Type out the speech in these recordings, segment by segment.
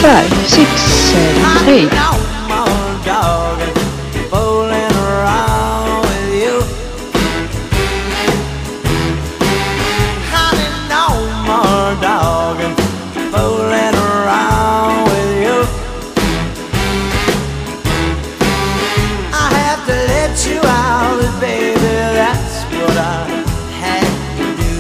5, 6, 7, 8. No more dogging, fooling around with you. Honey, no more dogging, fooling around with you. I have to let you out, baby, that's what I had to do.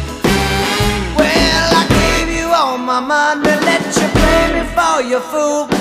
Well, I gave you all my mind to let you play me for your fool.